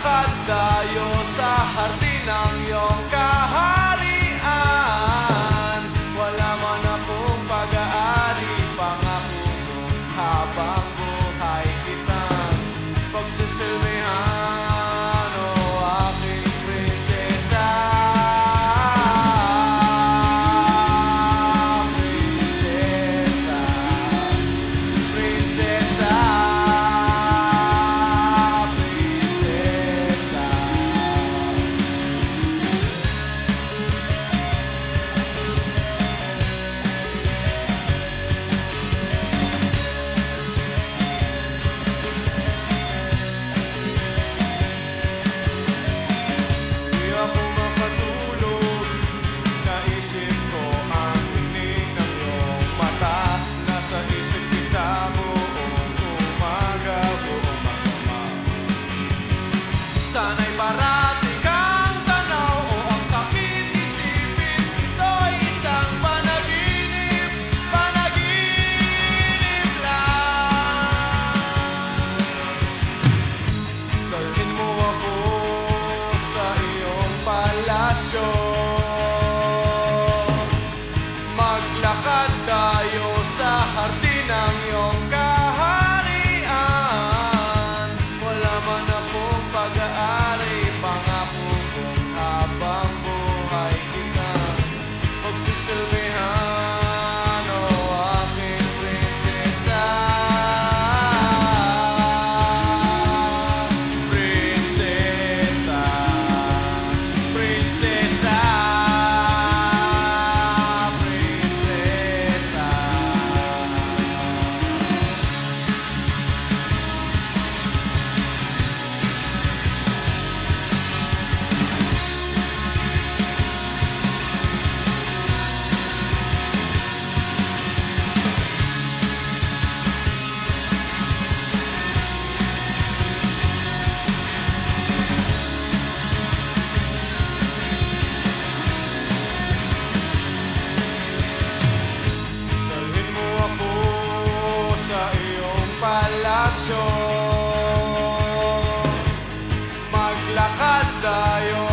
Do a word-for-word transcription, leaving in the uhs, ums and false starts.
Maglakad tayo sa hardin ng iyong kaharian. Wala man akong pag-aari, pangako mo habang buhay kitang pagsisilbihan, o aking prinsesa. Prinsesa, prinsesa, prinsesa. Di ako makatulog, naisip ko ang tinig ng iyong mata. Nasa isip kita buong umaga, buong magdamag. Sana'y parati kang tanaw, o ang sakit isipin, ito'y isang panaginip, panaginip lang. Dalhin mo ako sa iyong palasyo, maglakad tayo sa hardin ng iyong kaharian. Wala man akong pag-aari, pangako kong habang buhay kita pagsisilbihan, o aking prinsesa. Prinsesa, prinsesa, prinsesa. Dalhin mo ako sa iyong palasyo, maglakad tayo